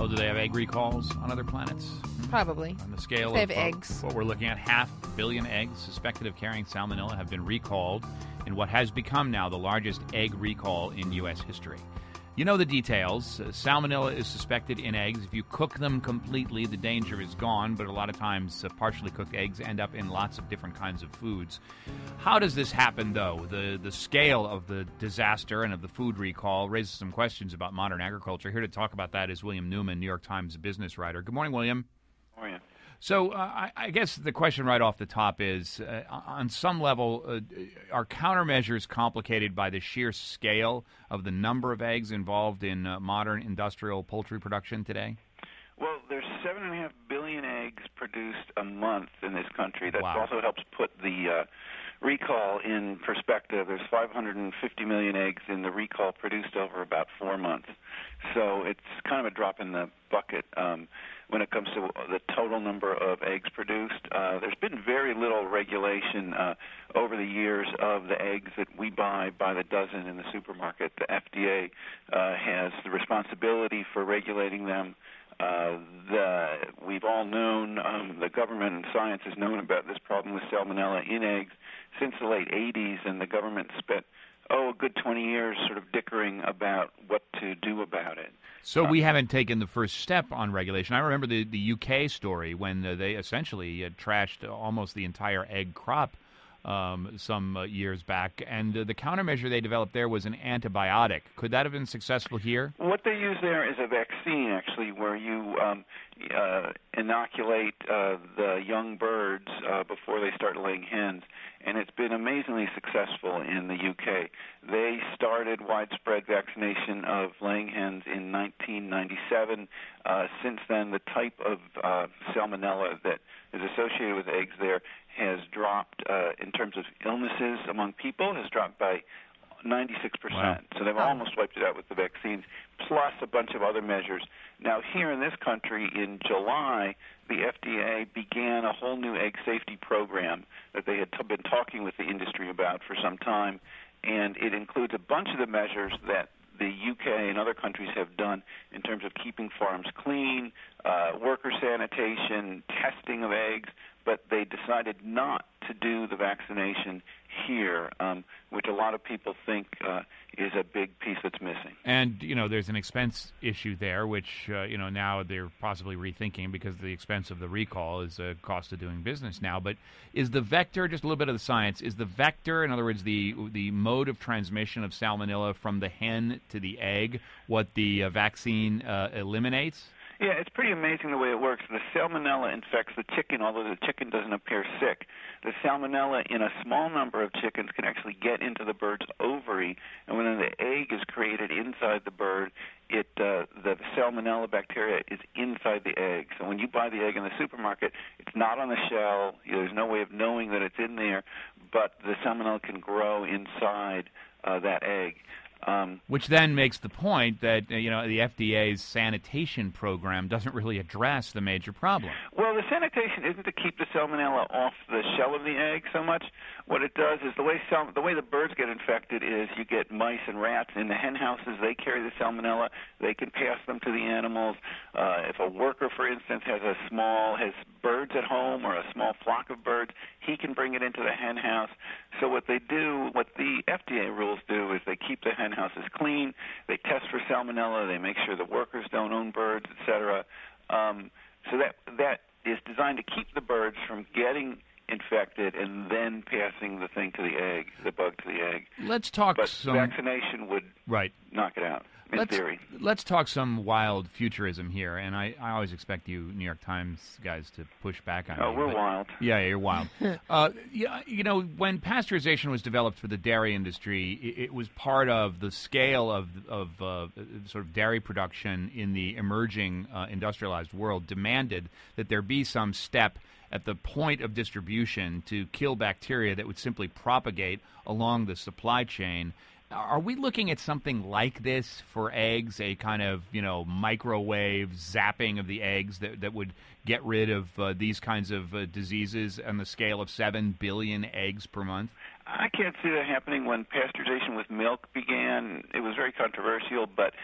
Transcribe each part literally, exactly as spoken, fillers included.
do they have egg recalls on other planets? Probably. On the scale they of have uh, eggs. what we're looking at, half a billion eggs suspected of carrying salmonella have been recalled in what has become now the largest egg recall in U S history. You know the details. Uh, salmonella is suspected in eggs. If you cook them completely, the danger is gone, but a lot of times uh, partially cooked eggs end up in lots of different kinds of foods. How does this happen, though? The the scale of the disaster and of the food recall raises some questions about modern agriculture. Here to talk about that is William Newman, New York Times business writer. Good morning, William. Good morning. So uh, I, I guess the question right off the top is, uh, on some level, uh, are countermeasures complicated by the sheer scale of the number of eggs involved in uh, modern industrial poultry production today? Well, there's seven and a half billion eggs produced a month in this country. That Wow. also helps put the uh, recall in perspective. There's five hundred fifty million eggs in the recall produced over about four months. So it's kind of a drop in the bucket um, when it comes to the total number of eggs produced. Uh, there's been very little regulation uh, over the years of the eggs that we buy by the dozen in the supermarket. The F D A uh, has the responsibility for regulating them. Uh, the, we've all known, um, the government and science has known about this problem with salmonella in eggs since the late eighties, and the government spent, oh, a good twenty years sort of dickering about what to do about it. So we haven't taken the first step on regulation. I remember the, the U K story when uh, they essentially uh, trashed almost the entire egg crop um, some uh, years back, and uh, the countermeasure they developed there was an antibiotic. Could that have been successful here? What they use there is a vaccine, actually, where you um, uh, inoculate uh, the young birds uh, before they start laying hens, and it's been amazingly successful in the U K. They started widespread vaccination of laying hens in nineteen ninety-seven. Uh, since then, the type of uh, salmonella that is associated with eggs there has dropped uh, in terms of illnesses among people, has dropped by ninety-six percent. Wow. So they've almost wiped it out with the vaccines, plus a bunch of other measures. Now, here in this country, in July, the F D A began a whole new egg safety program that they had t- been talking with the industry about for some time, and it includes a bunch of the measures that the U K and other countries have done in terms of keeping farms clean, uh, worker sanitation, testing of eggs, but they decided not to do the vaccination here, um, which a lot of people think uh, is a big piece that's missing. And, you know, there's an expense issue there, which, uh, you know, now they're possibly rethinking because the expense of the recall is a cost of doing business now. But is the vector, just a little bit of the science, is the vector, in other words, the the mode of transmission of salmonella from the hen to the egg, what the uh, vaccine uh, eliminates? Yeah, it's pretty amazing the way it works. The salmonella infects the chicken, although the chicken doesn't appear sick. The salmonella in a small number of chickens can actually get into the bird's ovary, and when the egg is created inside the bird, it uh, the salmonella bacteria is inside the egg. So when you buy the egg in the supermarket, it's not on the shell. There's no way of knowing that it's in there, but the salmonella can grow inside uh, that egg. Um, Which then makes the point that, uh, you know, the F D A's sanitation program doesn't really address the major problem. Well, the sanitation isn't to keep the salmonella off the shell of the egg so much. What it does is the way sal- the way the birds get infected is you get mice and rats in the hen houses. They carry the salmonella. They can pass them to the animals. Uh, if a worker, for instance, has a small has birds at home or a small flock of birds, he can bring it into the hen house. So what they do, what the F D A rules do, is they keep the hen houses clean. They test for salmonella. They make sure the workers don't own birds, et cetera. Um, so that that is designed to keep the birds from getting infected and then passing the thing to the egg, the bug to the egg. Let's talk but some... vaccination would right. knock it out, in let's, theory. Let's talk some wild futurism here, and I, I always expect you New York Times guys to push back on Oh, me. we're but, wild. Yeah, you're wild. uh, yeah, you know, when pasteurization was developed for the dairy industry, it, it was part of the scale of, of uh, sort of dairy production in the emerging uh, industrialized world demanded that there be some step at the point of distribution to kill bacteria that would simply propagate along the supply chain. Are we looking at something like this for eggs, a kind of, you know, microwave zapping of the eggs that, that would get rid of uh, these kinds of uh, diseases on the scale of seven billion eggs per month? I can't see that happening. When pasteurization with milk began, it was very controversial, but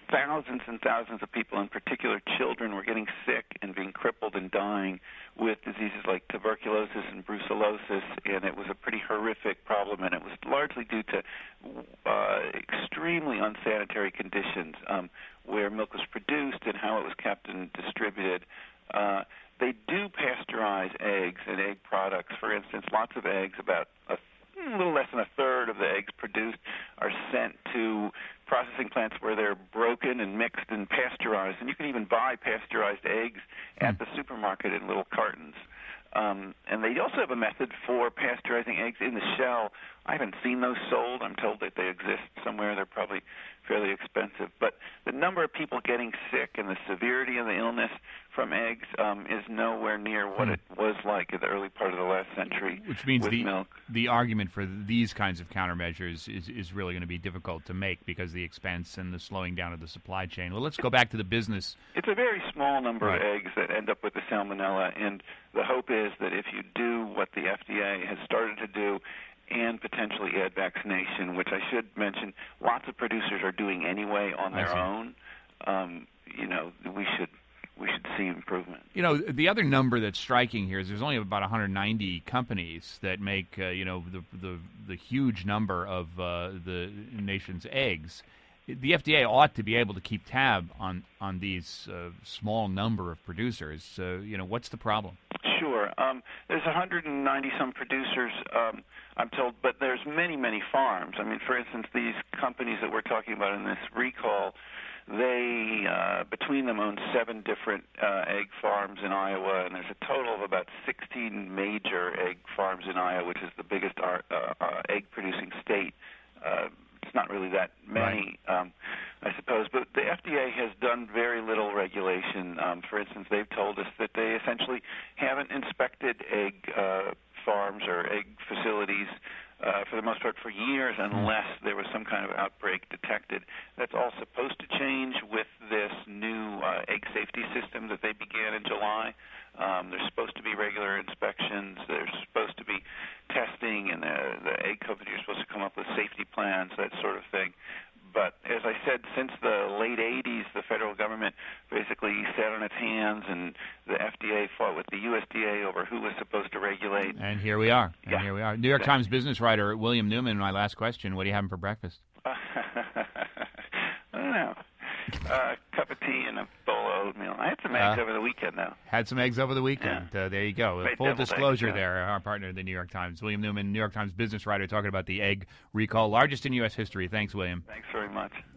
thousands and thousands of people, in particular children, were getting sick and being crippled and dying with diseases like tuberculosis and brucellosis, and it was a pretty horrific problem, and it was largely due to uh, extremely unsanitary conditions um, where milk was produced and how it was kept and distributed. Uh, they do pasteurize eggs and egg products. For instance, lots of eggs, about a a little less than a third of the eggs produced are sent to processing plants where they're broken and mixed and pasteurized. And you can even buy pasteurized eggs at the supermarket in little cartons. Um, and they also have a method for pasteurizing eggs in the shell. I haven't seen those sold. I'm told that they exist somewhere. They're probably fairly expensive. But the number of people getting sick and the severity of the illness from eggs um, is nowhere near what hmm. it was like in the early part of the last century. Which means with the milk. the argument for these kinds of countermeasures is, is really going to be difficult to make because of the expense and the slowing down of the supply chain. Well, let's go back to the business. It's a very small number right. of eggs that end up with the salmonella, and the hope is that if you do what the F D A has started to do and potentially add vaccination, which I should mention lots of producers are doing anyway on their own, um, you know, we should we should see improvement. You know, the other number that's striking here is there's only about one hundred ninety companies that make, uh, you know, the, the the huge number of uh, the nation's eggs. The F D A ought to be able to keep tab on on these uh, small number of producers. So, you know, what's the problem? Sure. Um, there's one hundred ninety some producers, um, I'm told, but there's many, many farms. I mean, for instance, these companies that we're talking about in this recall, they, uh, between them, own seven different uh, egg farms in Iowa, and there's a total of about sixteen major egg farms in Iowa, which is the biggest uh, uh, egg-producing state. Uh, it's not really that many, right. um, I suppose, but the F D A has done very little regulation. Um, for instance, they've told us that they essentially haven't inspected egg uh, farms or egg facilities Uh, for the most part, for years, unless there was some kind of outbreak detected. That's all supposed to change with this new uh, egg safety system that they began in July. Um, there's supposed to be regular inspections. There's supposed to be testing, and the, the egg companies are supposed to come up with safety plans, that sort of thing. But as I said, since the late eighties, the federal government basically sat on its hands, and the F D A fought with the U S D A over who was supposed to regulate. And here we are. And yeah. here we are. New York Times business writer William Newman, my last question, what are you having for breakfast? I don't know. Uh, a cup of tea and a bowl of oatmeal. I had some eggs uh, over the weekend, though. Had some eggs over the weekend. Yeah. Uh, there you go. Great Full disclosure eggs, yeah. there, our partner, the New York Times. William Newman, New York Times business writer, talking about the egg recall, largest in U S history. Thanks, William. Thanks very much.